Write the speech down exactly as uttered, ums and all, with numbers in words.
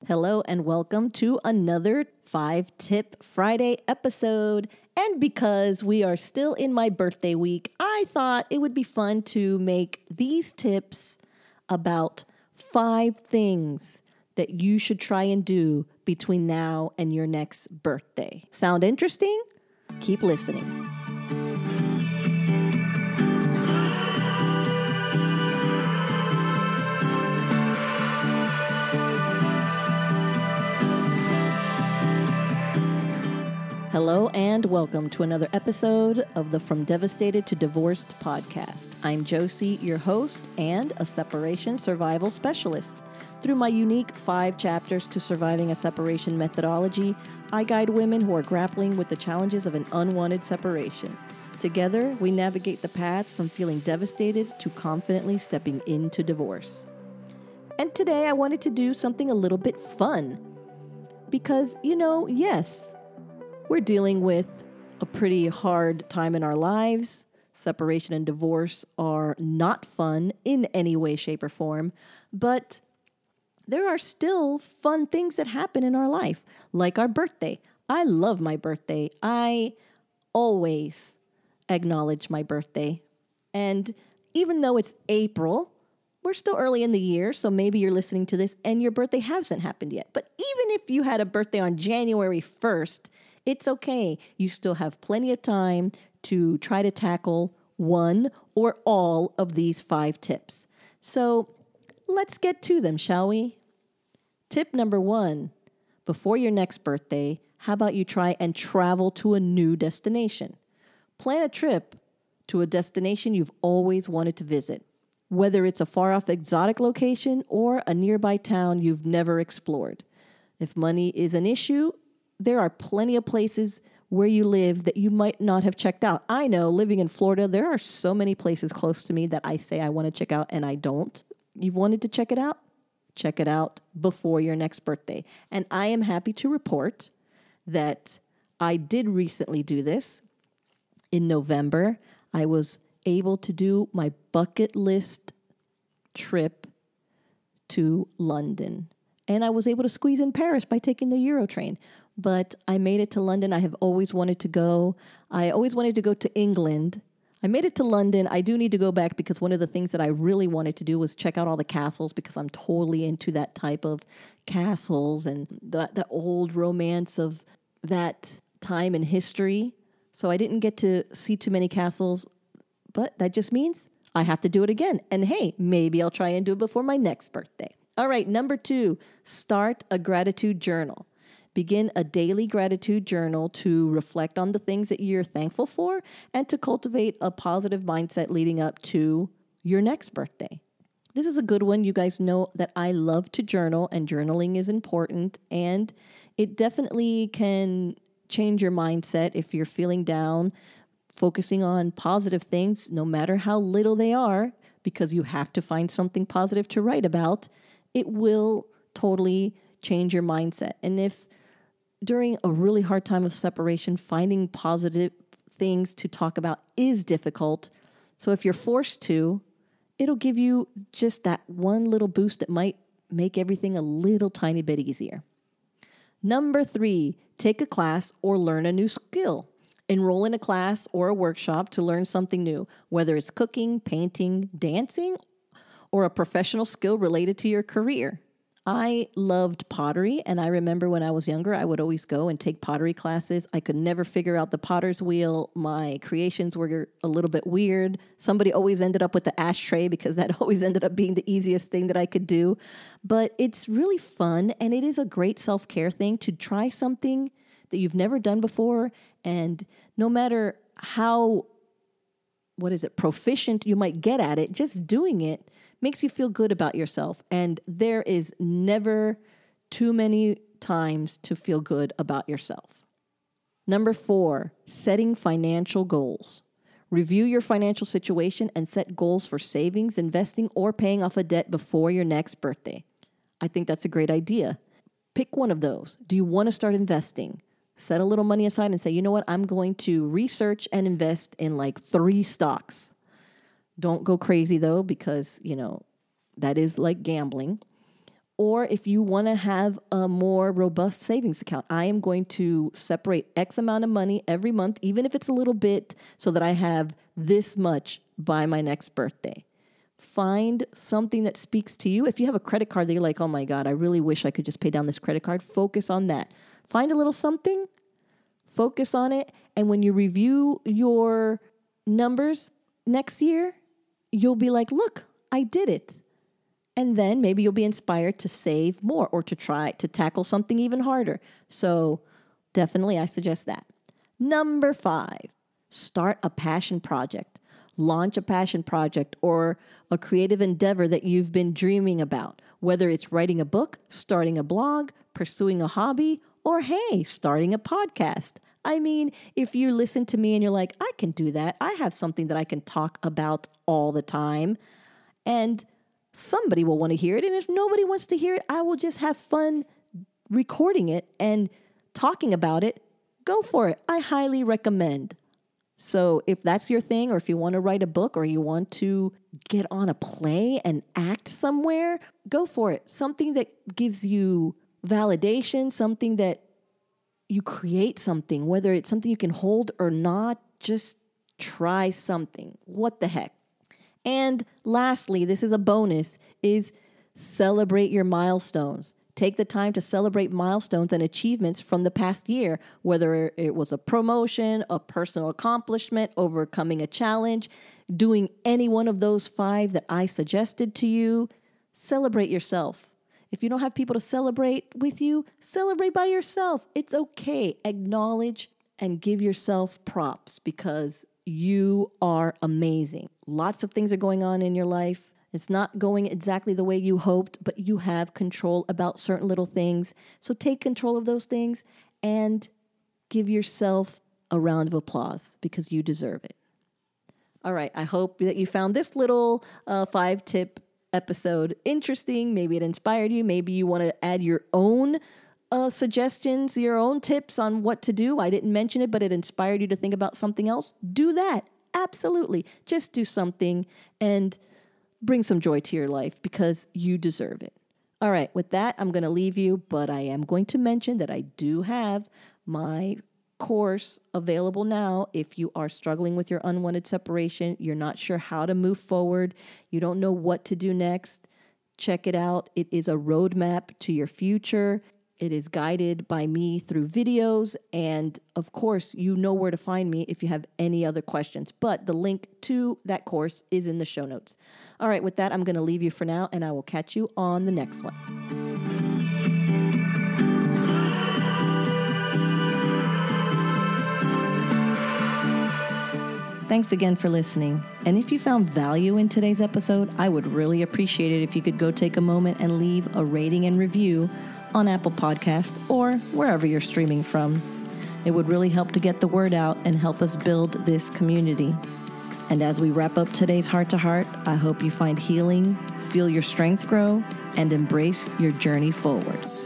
Hello and welcome to another five Tip Friday episode. And because we are still in my birthday week, I thought it would be fun to make these tips about five things that you should try and do between now and your next birthday. Sound interesting? Keep listening. Hello and welcome to another episode of the From Devastated to Divorced podcast. I'm Josie, your host and a separation survival specialist. Through my unique five chapters to surviving a separation methodology, I guide women who are grappling with the challenges of an unwanted separation. Together, we navigate the path from feeling devastated to confidently stepping into divorce. And today I wanted to do something a little bit fun because, you know, yes, we're dealing with a pretty hard time in our lives. Separation and divorce are not fun in any way, shape, or form, but there are still fun things that happen in our life, like our birthday. I love my birthday. I always acknowledge my birthday. And even though it's April, we're still early in the year, so maybe you're listening to this and your birthday hasn't happened yet. But even if you had a birthday on January first, it's okay. You still have plenty of time to try to tackle one or all of these five tips. So let's get to them, shall we? Tip number one, before your next birthday, how about you try and travel to a new destination? Plan a trip to a destination you've always wanted to visit, whether it's a far-off exotic location or a nearby town you've never explored. If money is an issue, there are plenty of places where you live that you might not have checked out. I know, living in Florida, there are so many places close to me that I say I want to check out and I don't. You've wanted to check it out? Check it out before your next birthday. And I am happy to report that I did recently do this. In November, I was able to do my bucket list trip to London. And I was able to squeeze in Paris by taking the Eurotrain. But I made it to London. I have always wanted to go. I always wanted to go to England. I made it to London. I do need to go back because one of the things that I really wanted to do was check out all the castles because I'm totally into that type of castles and the, the old romance of that time in history. So I didn't get to see too many castles, but that just means I have to do it again. And hey, maybe I'll try and do it before my next birthday. All right, number two, start a gratitude journal. Begin a daily gratitude journal to reflect on the things that you're thankful for and to cultivate a positive mindset leading up to your next birthday. This is a good one. You guys know that I love to journal, and journaling is important, and it definitely can change your mindset if you're feeling down, focusing on positive things, no matter how little they are, because you have to find something positive to write about. It will totally change your mindset. And if during a really hard time of separation, finding positive things to talk about is difficult. So if you're forced to, it'll give you just that one little boost that might make everything a little tiny bit easier. Number three, take a class or learn a new skill. Enroll in a class or a workshop to learn something new, whether it's cooking, painting, dancing, or a professional skill related to your career. I loved pottery, and I remember when I was younger, I would always go and take pottery classes. I could never figure out the potter's wheel. My creations were a little bit weird. Somebody always ended up with the ashtray because that always ended up being the easiest thing that I could do. But it's really fun, and it is a great self-care thing to try something that you've never done before, and no matter how, what is it, proficient you might get at it, just doing it makes you feel good about yourself. And there is never too many times to feel good about yourself. Number four, setting financial goals. Review your financial situation and set goals for savings, investing, or paying off a debt before your next birthday. I think that's a great idea. Pick one of those. Do you want to start investing? Set a little money aside and say, you know what, I'm going to research and invest in like three stocks. Don't go crazy though, because, you know, that is like gambling. Or if you want to have a more robust savings account, I am going to separate X amount of money every month, even if it's a little bit, so that I have this much by my next birthday. Find something that speaks to you. If you have a credit card that you're like, oh my God, I really wish I could just pay down this credit card, focus on that. Find a little something, focus on it. And when you review your numbers next year, you'll be like, look, I did it. And then maybe you'll be inspired to save more or to try to tackle something even harder. So definitely I suggest that. Number five, start a passion project. Launch a passion project or a creative endeavor that you've been dreaming about, whether it's writing a book, starting a blog, pursuing a hobby, or hey, starting a podcast. I mean, if you listen to me and you're like, I can do that. I have something that I can talk about all the time. And somebody will want to hear it. And if nobody wants to hear it, I will just have fun recording it and talking about it. Go for it. I highly recommend. So if that's your thing, or if you want to write a book, or you want to get on a play and act somewhere, go for it. Something that gives you validation, something that you create something, whether it's something you can hold or not, just try something. What the heck? And lastly, this is a bonus, is celebrate your milestones. Take the time to celebrate milestones and achievements from the past year, whether it was a promotion, a personal accomplishment, overcoming a challenge, doing any one of those five that I suggested to you. Celebrate yourself. If you don't have people to celebrate with you, celebrate by yourself. It's okay. Acknowledge and give yourself props because you are amazing. Lots of things are going on in your life. It's not going exactly the way you hoped, but you have control about certain little things. So take control of those things and give yourself a round of applause because you deserve it. All right. I hope that you found this little uh, five-tip episode interesting. Maybe it inspired you. Maybe you want to add your own uh, suggestions, your own tips on what to do. I didn't mention it, but it inspired you to think about something else. Do that. Absolutely. Just do something and bring some joy to your life because you deserve it. All right, with that, I'm going to leave you, but I am going to mention that I do have my course available now. If you are struggling with your unwanted separation, you're not sure how to move forward, you don't know what to do next, check it out. It is a roadmap to your future. It is guided by me through videos. And of course, you know where to find me if you have any other questions. But the link to that course is in the show notes. All right, with that, I'm going to leave you for now, and I will catch you on the next one. Thanks again for listening. And if you found value in today's episode, I would really appreciate it if you could go take a moment and leave a rating and review on Apple Podcasts or wherever you're streaming from. It would really help to get the word out and help us build this community. And as we wrap up today's Heart to Heart, I hope you find healing, feel your strength grow, and embrace your journey forward.